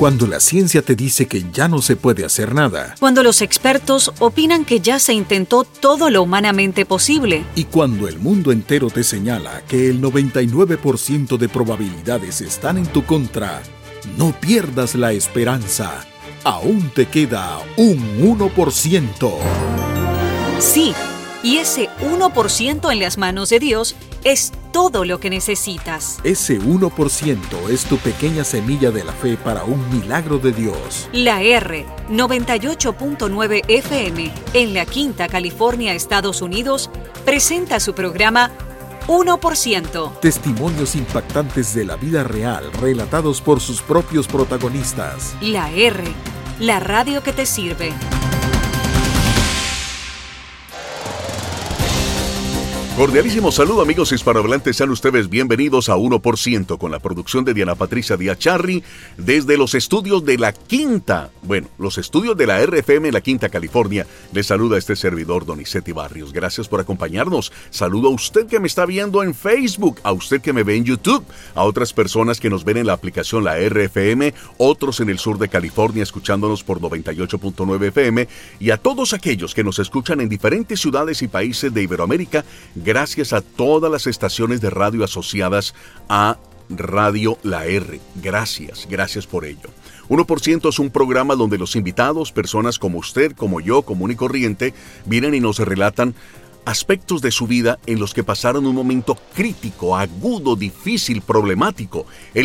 Cuando la ciencia te dice que ya no se puede hacer nada. Cuando los expertos opinan que ya se intentó todo lo humanamente posible. Y cuando el mundo entero te señala que el 99% de probabilidades están en tu contra, no pierdas la esperanza. Aún te queda un 1%. Sí, y ese 1% en las manos de Dios es todo lo que necesitas. Ese 1% es tu pequeña semilla de la fe para un milagro de Dios. La R 98.9 FM en La Quinta, California, Estados Unidos, presenta su programa 1%. Testimonios impactantes de la vida real relatados por sus propios protagonistas. La R, la radio que te sirve. Cordialísimo saludo, amigos hispanohablantes, sean ustedes bienvenidos a 1% con la producción de Diana Patricia Díaz Charri desde los estudios de La Quinta, los estudios de la RFM en La Quinta, California. Les saluda este servidor, Donizetti Barrios. Gracias por acompañarnos. Saludo a usted que me está viendo en Facebook, a usted que me ve en YouTube, a otras personas que nos ven en la aplicación La RFM, otros en el sur de California escuchándonos por 98.9 FM y a todos aquellos que nos escuchan en diferentes ciudades y países de Iberoamérica. Gracias a todas las estaciones de radio asociadas a Radio La R. Gracias por ello. 1% es un programa donde los invitados, personas como usted, como yo, común y corriente, vienen y nos relatan aspectos de su vida en los que pasaron un momento crítico, agudo, difícil, problemático. El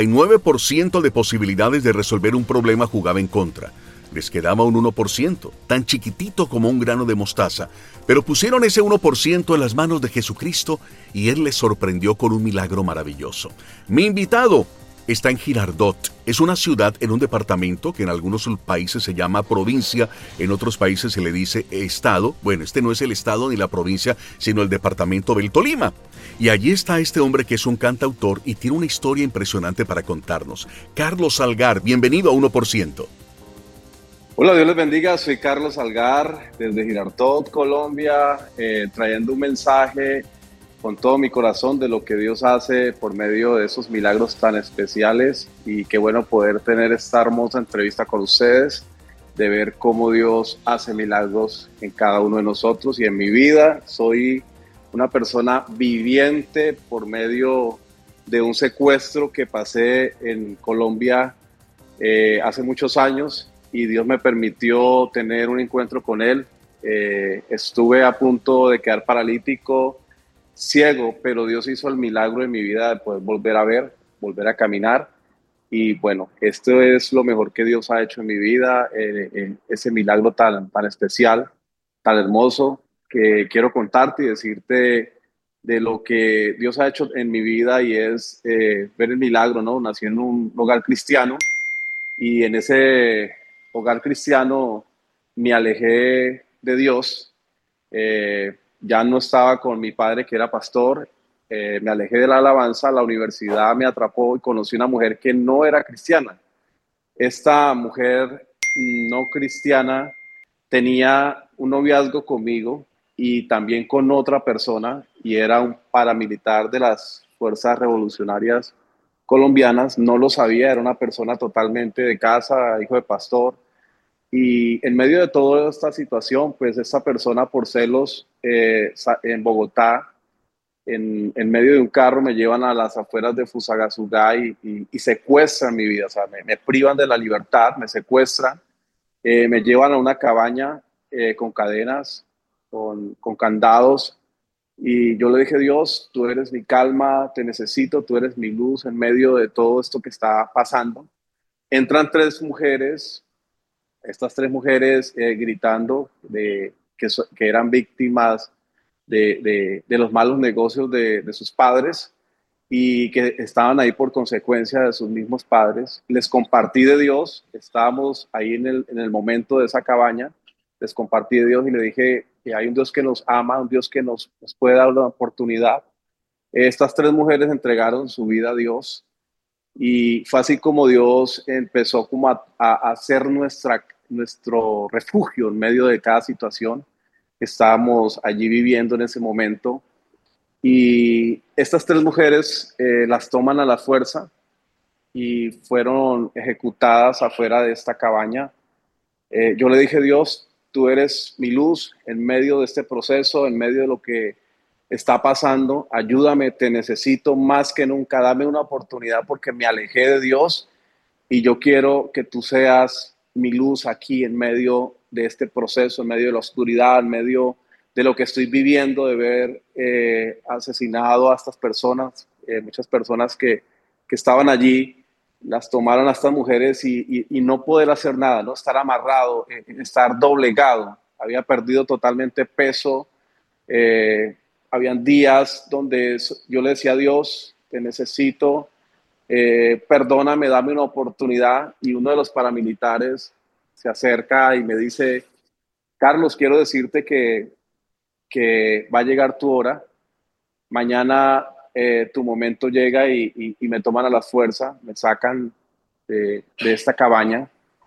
99% de posibilidades de resolver un problema jugaba en contra. Les quedaba un 1%, tan chiquitito como un grano de mostaza, pero pusieron ese 1% en las manos de Jesucristo y Él les sorprendió con un milagro maravilloso. Mi invitado está en Girardot. Es una ciudad en un departamento que en algunos países se llama provincia, en otros países se le dice estado. Bueno, este no es el estado ni la provincia, sino el departamento del Tolima. Y allí está este hombre que es un cantautor y tiene una historia impresionante para contarnos. Carlos Salgar, bienvenido a 1%. Hola, Dios les bendiga, soy Carlos Salgar desde Girardot, Colombia, trayendo un mensaje con todo mi corazón de lo que Dios hace por medio de esos milagros tan especiales, y qué bueno poder tener esta hermosa entrevista con ustedes, de ver cómo Dios hace milagros en cada uno de nosotros y en mi vida. Soy una persona viviente por medio de un secuestro que pasé en Colombia hace muchos años, y Dios me permitió tener un encuentro con Él. Estuve a punto de quedar paralítico, ciego, pero Dios hizo el milagro en mi vida de poder volver a ver, volver a caminar. Y bueno, esto es lo mejor que Dios ha hecho en mi vida, ese milagro tan especial, tan hermoso, que quiero contarte y decirte de lo que Dios ha hecho en mi vida, y es ver el milagro, ¿no? Nací en un hogar cristiano, y en ese hogar cristiano me alejé de Dios. Ya no estaba con mi padre, que era pastor. Me alejé de la alabanza, la universidad me atrapó y conocí una mujer que no era cristiana. Esta mujer no cristiana tenía un noviazgo conmigo y también con otra persona, y era un paramilitar de las fuerzas revolucionarias colombianas. No lo sabía, era una persona totalmente de casa, hijo de pastor. Y en medio de toda esta situación, pues esta persona, por celos, en Bogotá, en medio de un carro, me llevan a las afueras de Fusagasugá y secuestran mi vida. O sea, me privan de la libertad, me secuestran, me llevan a una cabaña con cadenas, con candados. Y yo le dije: Dios, tú eres mi calma, te necesito, tú eres mi luz en medio de todo esto que está pasando. Entran tres mujeres, estas tres mujeres gritando que eran víctimas de los malos negocios de sus padres, y que estaban ahí por consecuencia de sus mismos padres. Les compartí de Dios, estábamos ahí en el momento de esa cabaña, les compartí de Dios y le dije que hay un Dios que nos ama, un Dios que nos puede dar una oportunidad. Estas tres mujeres entregaron su vida a Dios, y fue así como Dios empezó como a ser nuestro refugio en medio de cada situación que estábamos allí viviendo en ese momento. Y estas tres mujeres las toman a la fuerza, y fueron ejecutadas afuera de esta cabaña. Yo le dije, Dios, tú eres mi luz en medio de este proceso, en medio de lo que está pasando. Ayúdame, te necesito más que nunca. Dame una oportunidad porque me alejé de Dios y yo quiero que tú seas mi luz aquí en medio de este proceso, en medio de la oscuridad, en medio de lo que estoy viviendo, de ver asesinado a estas personas, muchas personas que estaban allí, las tomaron a estas mujeres y no poder hacer nada, ¿no? Estar amarrado, estar doblegado. Había perdido totalmente peso. Habían días donde yo le decía a Dios, te necesito, perdóname, dame una oportunidad. Y uno de los paramilitares se acerca y me dice, Carlos, quiero decirte que va a llegar tu hora. Mañana tu momento llega y me toman a la fuerza, me sacan de esta cabaña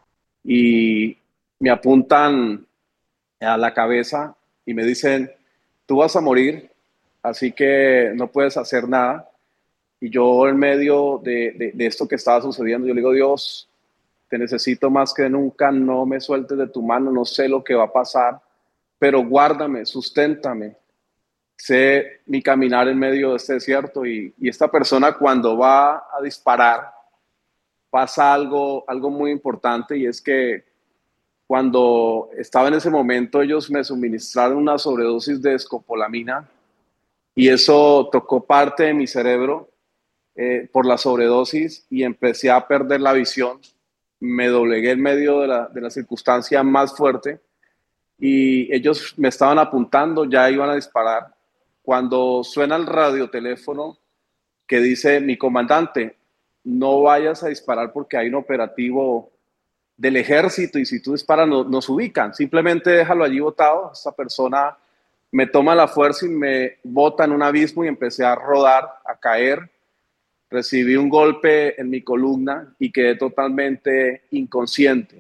y me apuntan a la cabeza y me dicen, tú vas a morir, así que no puedes hacer nada. Y yo en medio de esto que estaba sucediendo, yo le digo, Dios, te necesito más que nunca, no me sueltes de tu mano, no sé lo que va a pasar, pero guárdame, susténtame, sé mi caminar en medio de este desierto. Y esta persona cuando va a disparar, pasa algo muy importante, y es que cuando estaba en ese momento ellos me suministraron una sobredosis de escopolamina y eso tocó parte de mi cerebro por la sobredosis y empecé a perder la visión. Me doblegué en medio de la circunstancia más fuerte y ellos me estaban apuntando, ya iban a disparar. Cuando suena el radioteléfono que dice, mi comandante, no vayas a disparar porque hay un operativo del ejército y si tú disparas nos ubican, simplemente déjalo allí botado. Esa persona me toma la fuerza y me bota en un abismo y empecé a rodar, a caer. Recibí un golpe en mi columna y quedé totalmente inconsciente.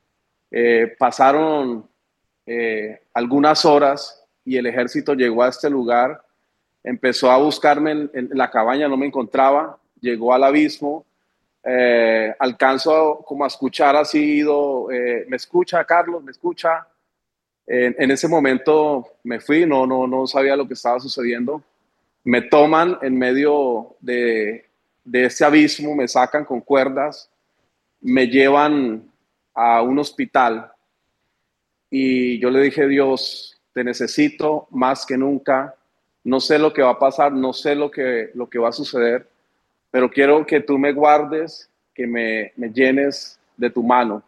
Pasaron algunas horas y el ejército llegó a este lugar, empezó a buscarme en la cabaña, no me encontraba, llegó al abismo. Alcanzo como a escuchar así, ¿me escucha, Carlos? ¿Me escucha? En ese momento me fui, no sabía lo que estaba sucediendo. Me toman en medio de ese abismo, me sacan con cuerdas, me llevan a un hospital y yo le dije, Dios, te necesito más que nunca, no sé lo que va a pasar, no sé lo que va a suceder, pero quiero que tú me guardes, que me llenes de tu mano.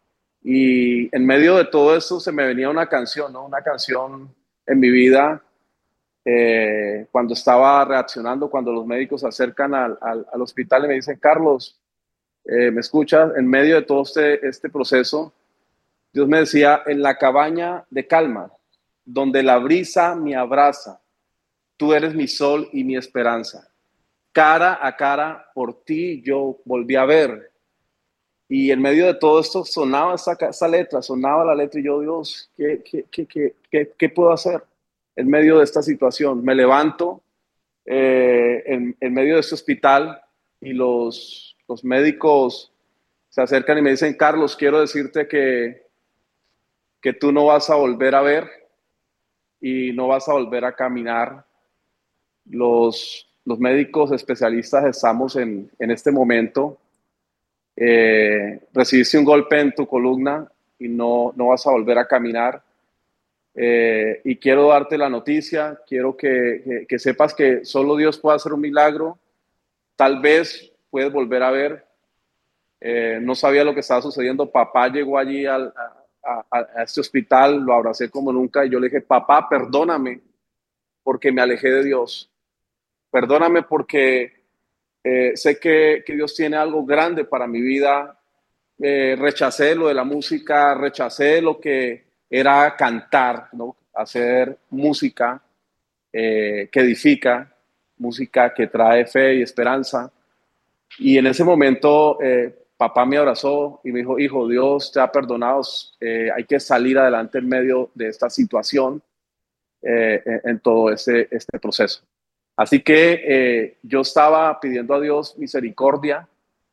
Y en medio de todo eso se me venía una canción, ¿no? Una canción en mi vida, cuando estaba reaccionando, cuando los médicos se acercan al hospital y me dicen, Carlos, ¿me escuchas? En medio de todo este proceso, Dios me decía, en la cabaña de calma, donde la brisa me abraza, tú eres mi sol y mi esperanza. Cara a cara, por ti yo volví a ver. Y en medio de todo esto sonaba esa letra, sonaba la letra y yo, Dios, ¿qué puedo hacer en medio de esta situación? Me levanto en medio de este hospital y los médicos se acercan y me dicen, Carlos, quiero decirte que tú no vas a volver a ver y no vas a volver a caminar. Los médicos especialistas estamos en este momento. Recibiste un golpe en tu columna y no vas a volver a caminar. Y quiero darte la noticia, quiero que sepas que solo Dios puede hacer un milagro. Tal vez puedes volver a ver. No sabía lo que estaba sucediendo. Papá llegó allí a este hospital, lo abracé como nunca y yo le dije, papá, perdóname porque me alejé de Dios. Perdóname porque sé que Dios tiene algo grande para mi vida. Rechacé lo de la música, rechacé lo que era cantar, ¿no? Hacer música que edifica, música que trae fe y esperanza. Y en ese momento papá me abrazó y me dijo, hijo, Dios te ha perdonado, hay que salir adelante en medio de esta situación, en todo este proceso. Así que yo estaba pidiendo a Dios misericordia,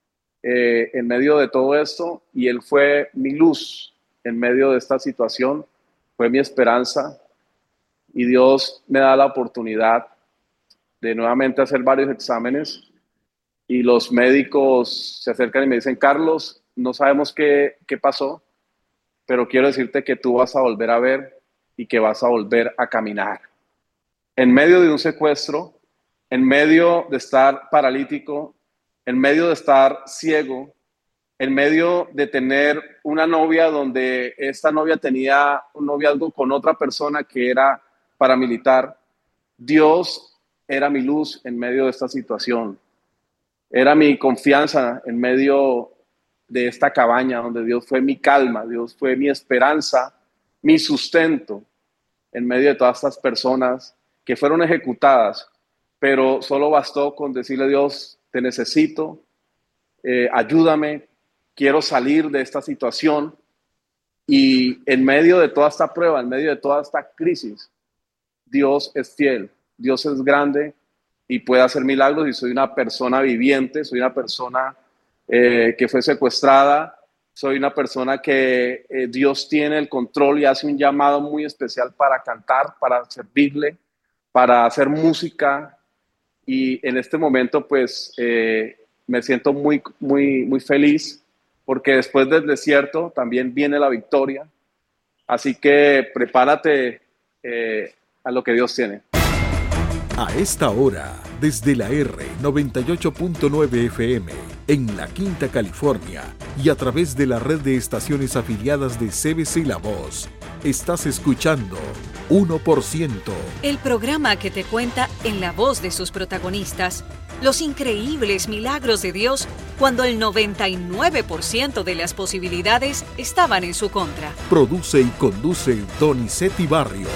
en medio de todo esto, y Él fue mi luz en medio de esta situación, fue mi esperanza, y Dios me da la oportunidad de nuevamente hacer varios exámenes, y los médicos se acercan y me dicen: Carlos, no sabemos qué pasó, pero quiero decirte que tú vas a volver a ver y que vas a volver a caminar. En medio de un secuestro, en medio de estar paralítico, en medio de estar ciego, en medio de tener una novia donde esta novia tenía un noviazgo con otra persona que era paramilitar, Dios era mi luz en medio de esta situación. Era mi confianza en medio de esta cabaña donde Dios fue mi calma, Dios fue mi esperanza, mi sustento en medio de todas estas personas que fueron ejecutadas, pero solo bastó con decirle a Dios: te necesito, ayúdame, quiero salir de esta situación. Y en medio de toda esta prueba, en medio de toda esta crisis, Dios es fiel, Dios es grande y puede hacer milagros, y soy una persona viviente, soy una persona que fue secuestrada, soy una persona que Dios tiene el control y hace un llamado muy especial para cantar, para servirle, para hacer música, y en este momento pues me siento muy, muy, muy feliz, porque después del desierto también viene la victoria, así que prepárate a lo que Dios tiene. A esta hora, desde la R98.9 FM, en La Quinta, California, y a través de la red de estaciones afiliadas de CBC La Voz, estás escuchando 1%. El programa que te cuenta en la voz de sus protagonistas los increíbles milagros de Dios cuando el 99% de las posibilidades estaban en su contra. Produce y conduce Donizetti Barrios.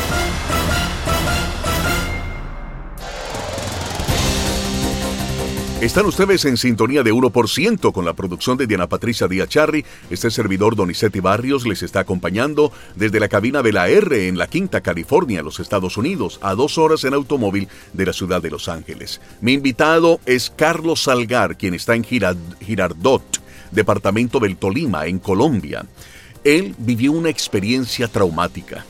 Están ustedes en sintonía de 1% con la producción de Diana Patricia Díaz Charri. Este servidor Donizetti Barrios les está acompañando desde la cabina de la R en La Quinta, California, los Estados Unidos, a 2 horas en automóvil de la ciudad de Los Ángeles. Mi invitado es Carlos Salgar, quien está en Girardot, departamento del Tolima, en Colombia. Él vivió una experiencia traumática.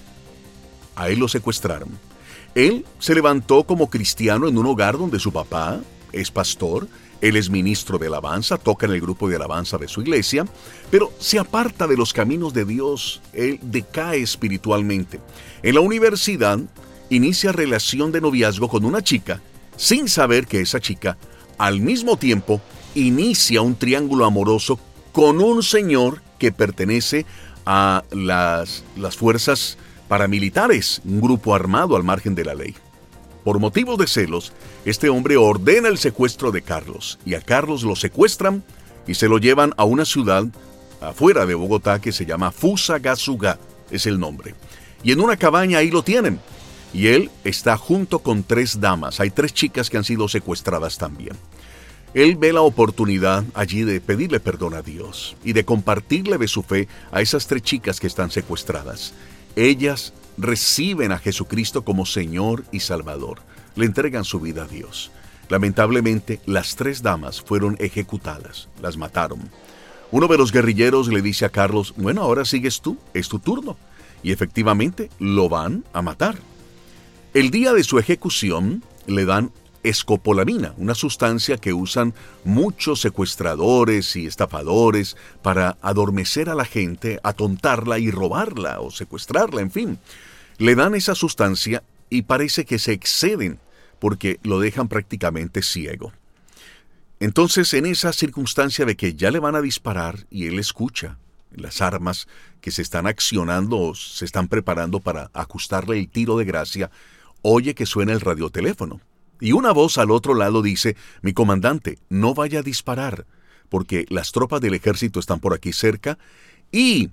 A él lo secuestraron. Él se levantó como cristiano en un hogar donde su papá es pastor, él es ministro de alabanza, toca en el grupo de alabanza de su iglesia, pero se aparta de los caminos de Dios, él decae espiritualmente. En la universidad inicia relación de noviazgo con una chica, sin saber que esa chica, al mismo tiempo, inicia un triángulo amoroso con un señor que pertenece a las fuerzas paramilitares, un grupo armado al margen de la ley. Por motivos de celos, este hombre ordena el secuestro de Carlos, y a Carlos lo secuestran y se lo llevan a una ciudad afuera de Bogotá que se llama Fusagasugá, es el nombre. Y en una cabaña ahí lo tienen. Y él está junto con 3 damas, hay 3 chicas que han sido secuestradas también. Él ve la oportunidad allí de pedirle perdón a Dios y de compartirle de su fe a esas 3 chicas que están secuestradas. Ellas reciben a Jesucristo como Señor y Salvador. Le entregan su vida a Dios. Lamentablemente, las 3 damas fueron ejecutadas. Las mataron. Uno de los guerrilleros le dice a Carlos: bueno, ahora sigues tú, es tu turno. Y efectivamente, lo van a matar. El día de su ejecución, le dan escopolamina, una sustancia que usan muchos secuestradores y estafadores para adormecer a la gente, atontarla y robarla o secuestrarla, en fin. Le dan esa sustancia y parece que se exceden porque lo dejan prácticamente ciego. Entonces, en esa circunstancia de que ya le van a disparar y él escucha las armas que se están accionando o se están preparando para ajustarle el tiro de gracia, oye que suena el radioteléfono. Y una voz al otro lado dice: mi comandante, no vaya a disparar, porque las tropas del ejército están por aquí cerca y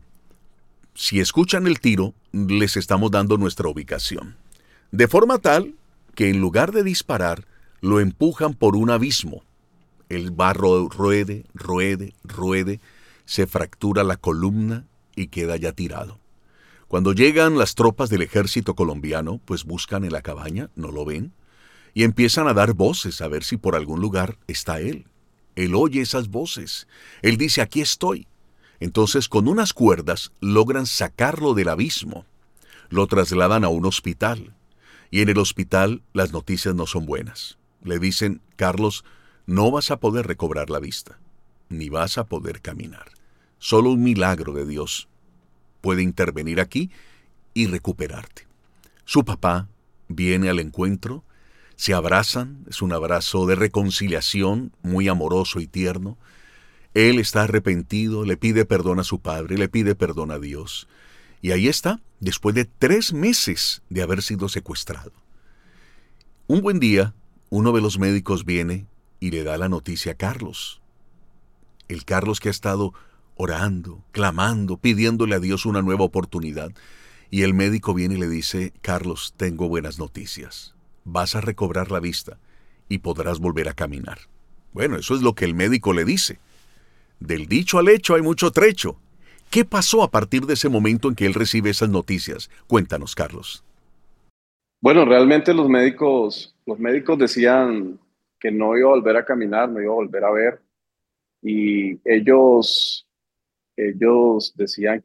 si escuchan el tiro, les estamos dando nuestra ubicación. De forma tal que en lugar de disparar, lo empujan por un abismo. El barro ruede, se fractura la columna y queda ya tirado. Cuando llegan las tropas del ejército colombiano, pues buscan en la cabaña, no lo ven, y empiezan a dar voces a ver si por algún lugar está él. Él oye esas voces. Él dice, aquí estoy. Entonces, con unas cuerdas logran sacarlo del abismo. Lo trasladan a un hospital. Y en el hospital las noticias no son buenas. Le dicen, Carlos, no vas a poder recobrar la vista, ni vas a poder caminar. Solo un milagro de Dios puede intervenir aquí y recuperarte. Su papá viene al encuentro, se abrazan, es un abrazo de reconciliación, muy amoroso y tierno. Él está arrepentido, le pide perdón a su padre, le pide perdón a Dios. Y ahí está, después de 3 meses de haber sido secuestrado. Un buen día, uno de los médicos viene y le da la noticia a Carlos. El Carlos que ha estado orando, clamando, pidiéndole a Dios una nueva oportunidad. Y el médico viene y le dice, Carlos, tengo buenas noticias. Vas a recobrar la vista y podrás volver a caminar. Bueno, eso es lo que el médico le dice. Del dicho al hecho hay mucho trecho. ¿Qué pasó a partir de ese momento en que él recibe esas noticias? Cuéntanos, Carlos. Bueno, realmente los médicos decían que no iba a volver a caminar, no iba a volver a ver. Y ellos decían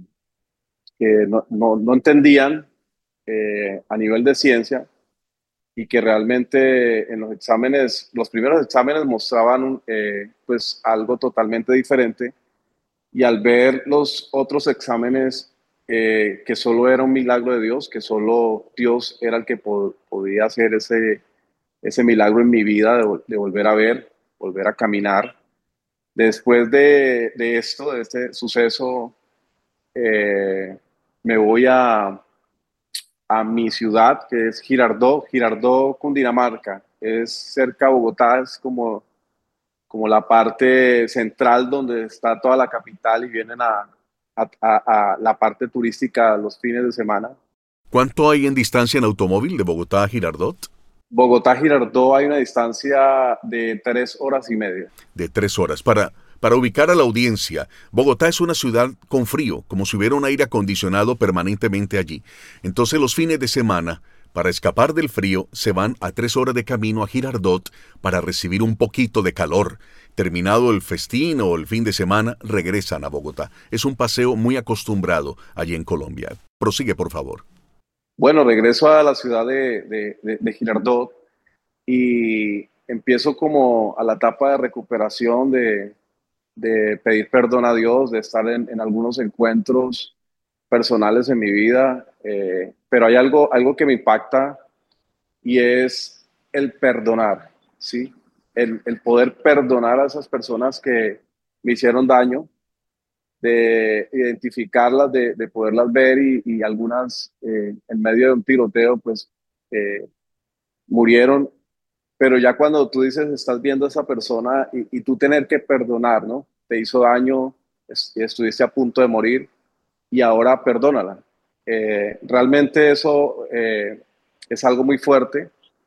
que no entendían a nivel de ciencia y que realmente en los exámenes, los primeros exámenes mostraban pues algo totalmente diferente, y al ver los otros exámenes, que solo era un milagro de Dios, que solo Dios era el que podía hacer ese milagro en mi vida de volver a ver, volver a caminar. Después de esto, de este suceso, eh, me voy a mi ciudad, que es Girardot, Cundinamarca. Es cerca de Bogotá, es como la parte central donde está toda la capital, y vienen a la parte turística los fines de semana. ¿Cuánto hay en distancia en automóvil de Bogotá a Girardot? Bogotá-Girardot hay una distancia de 3 horas y media. De 3 horas. Para ubicar a la audiencia, Bogotá es una ciudad con frío, como si hubiera un aire acondicionado permanentemente allí. Entonces los fines de semana, para escapar del frío, se van a 3 horas de camino a Girardot para recibir un poquito de calor. Terminado el festín o el fin de semana, regresan a Bogotá. Es un paseo muy acostumbrado allí en Colombia. Prosigue, por favor. Bueno, regreso a la ciudad de Girardot y empiezo como a la etapa de recuperación, de pedir perdón a Dios, de estar en algunos encuentros personales en mi vida, pero hay algo que me impacta, y es el perdonar, ¿sí? El poder perdonar a esas personas que me hicieron daño, de identificarlas, de poderlas ver, y algunas, en medio de un tiroteo, pues eh, murieron. Pero ya cuando tú dices, estás viendo a esa persona, y tú tener que perdonar, ¿no? Te hizo daño, estuviste a punto de morir, y ahora perdónala. Realmente eso es algo muy fuerte,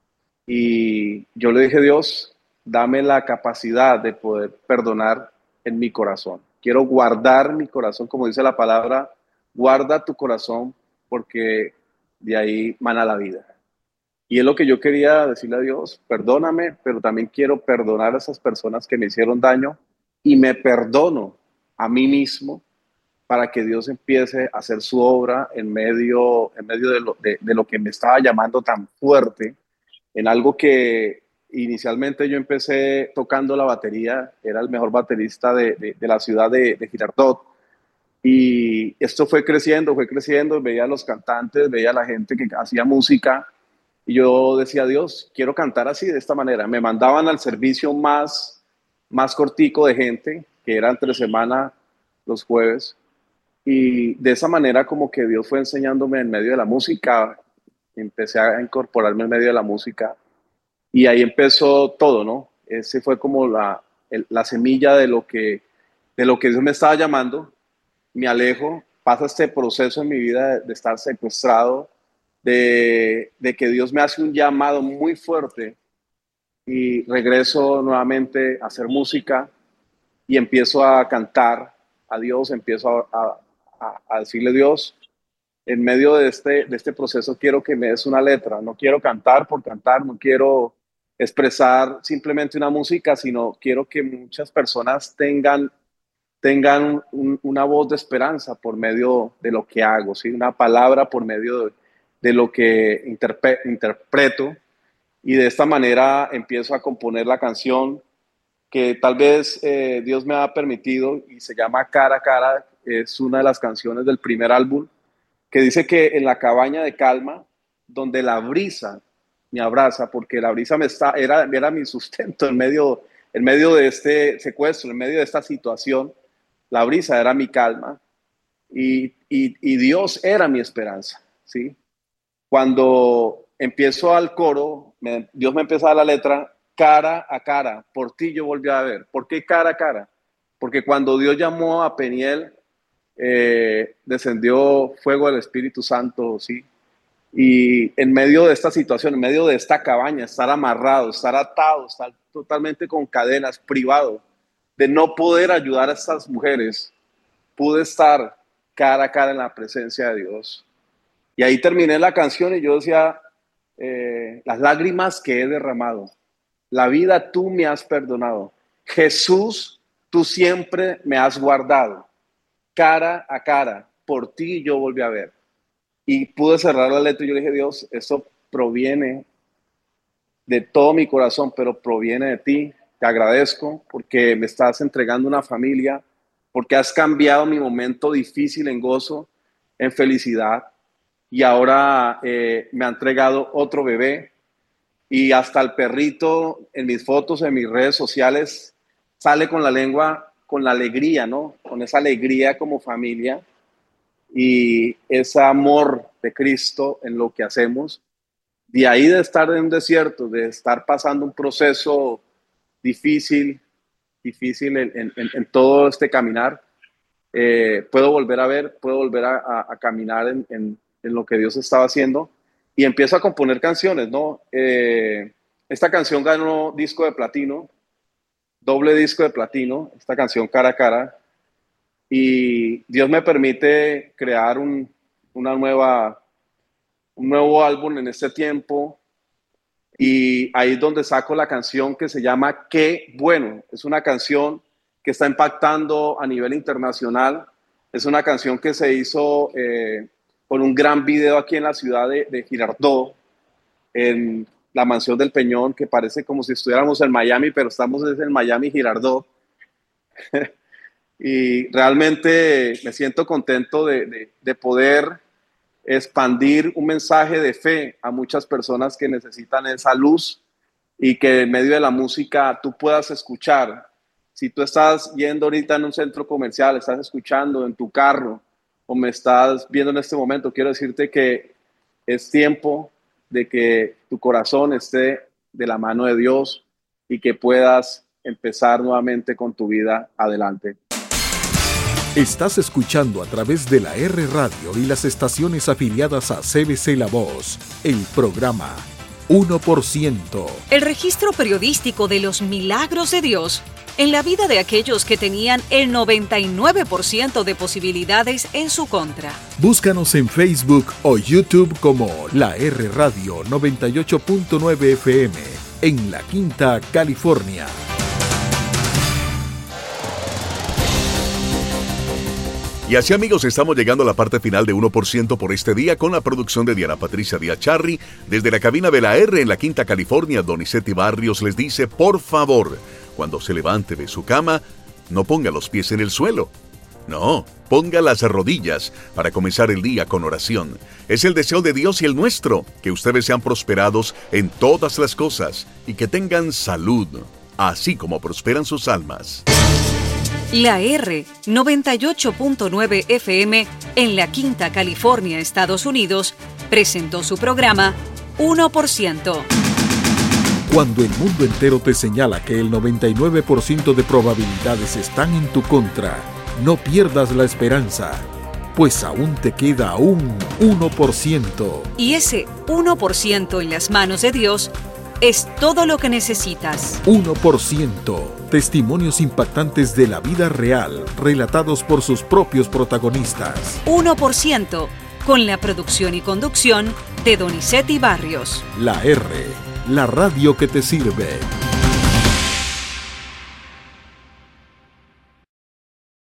y yo le dije, Dios, dame la capacidad de poder perdonar en mi corazón. Quiero guardar mi corazón, como dice la palabra, guarda tu corazón, porque de ahí mana la vida. Y es lo que yo quería decirle a Dios: perdóname, pero también quiero perdonar a esas personas que me hicieron daño, y me perdono a mí mismo, para que Dios empiece a hacer su obra en medio de lo que me estaba llamando tan fuerte, en algo que inicialmente yo empecé tocando la batería, era el mejor baterista de la ciudad de Girardot, y esto fue creciendo, veía a los cantantes, veía a la gente que hacía música, y yo decía, Dios, quiero cantar así, de esta manera. Me mandaban al servicio más cortico de gente, que era entre semana, los jueves, y de esa manera como que Dios fue enseñándome en medio de la música, empecé a incorporarme en medio de la música, y ahí empezó todo, ¿no? Ese fue como la semilla de lo que Dios me estaba llamando. Me alejo, pasa este proceso en mi vida de estar secuestrado, de que Dios me hace un llamado muy fuerte, y regreso nuevamente a hacer música, y empiezo a cantar a Dios, empiezo a decirle, Dios, en medio de este proceso quiero que me des una letra, no quiero cantar por cantar, no quiero expresar simplemente una música, sino quiero que muchas personas tengan una voz de esperanza por medio de lo que hago, ¿sí? Una palabra por medio de lo que interpreto, y de esta manera empiezo a componer la canción que tal vez Dios me ha permitido, y se llama Cara a Cara. Es una de las canciones del primer álbum, que dice que en la cabaña de calma, donde la brisa me abraza, porque la brisa era mi sustento en medio de este secuestro, en medio de esta situación. La brisa era mi calma y Dios era mi esperanza, ¿sí? Cuando empiezo al coro, Dios me empieza a dar la letra: cara a cara, por ti yo volví a ver. ¿Por qué cara a cara? Porque cuando Dios llamó a Peniel, descendió fuego del Espíritu Santo, ¿sí? Y en medio de esta situación, en medio de esta cabaña, estar amarrado, estar atado, estar totalmente con cadenas, privado, de no poder ayudar a estas mujeres, pude estar cara a cara en la presencia de Dios. Y ahí terminé la canción y yo decía: las lágrimas que he derramado, la vida tú me has perdonado, Jesús, tú siempre me has guardado, cara a cara, por ti yo volví a ver. Y pude cerrar la letra y yo le dije: Dios, esto proviene de todo mi corazón, pero proviene de ti. Te agradezco porque me estás entregando una familia, porque has cambiado mi momento difícil en gozo, en felicidad, y ahora me ha entregado otro bebé, y hasta el perrito en mis fotos, en mis redes sociales, sale con la lengua, con la alegría, ¿no? Con esa alegría como familia y ese amor de Cristo en lo que hacemos. De ahí, de estar en un desierto, de estar pasando un proceso difícil en todo este caminar, puedo volver a ver, puedo volver a caminar en lo que Dios estaba haciendo, y empiezo a componer canciones, ¿no? Esta canción ganó disco de platino, doble disco de platino, esta canción Cara a Cara, y Dios me permite crear un nuevo álbum en este tiempo. Y ahí es donde saco la canción que se llama Qué Bueno. Es una canción que está impactando a nivel internacional. Es una canción que se hizo con un gran video aquí en la ciudad de Girardot, en la Mansión del Peñón, que parece como si estuviéramos en Miami, pero estamos desde el Miami Girardot. Y realmente me siento contento de poder expandir un mensaje de fe a muchas personas que necesitan esa luz, y que en medio de la música tú puedas escuchar. Si tú estás yendo ahorita en un centro comercial, estás escuchando en tu carro, o me estás viendo en este momento, quiero decirte que es tiempo de que tu corazón esté de la mano de Dios y que puedas empezar nuevamente con tu vida adelante. Estás escuchando a través de la R Radio y las estaciones afiliadas a CBC La Voz, el programa 1%. El registro periodístico de los milagros de Dios en la vida de aquellos que tenían el 99% de posibilidades en su contra. Búscanos en Facebook o YouTube como la R Radio 98.9 FM en La Quinta, California. Y así, amigos, estamos llegando a la parte final de 1% por este día, con la producción de Diana Patricia Díaz Charri. Desde la cabina de la R en La Quinta, California, Donizetti Barrios les dice: por favor, cuando se levante de su cama, no ponga los pies en el suelo. No, ponga las rodillas para comenzar el día con oración. Es el deseo de Dios y el nuestro, que ustedes sean prosperados en todas las cosas y que tengan salud, así como prosperan sus almas. La R 98.9 FM en La Quinta, California, Estados Unidos, presentó su programa 1%. Cuando el mundo entero te señala que el 99% de probabilidades están en tu contra, no pierdas la esperanza, pues aún te queda un 1%. Y ese 1% en las manos de Dios es todo lo que necesitas. 1%. Testimonios impactantes de la vida real, relatados por sus propios protagonistas. 1%, con la producción y conducción de Donizetti Barrios. La R, la radio que te sirve.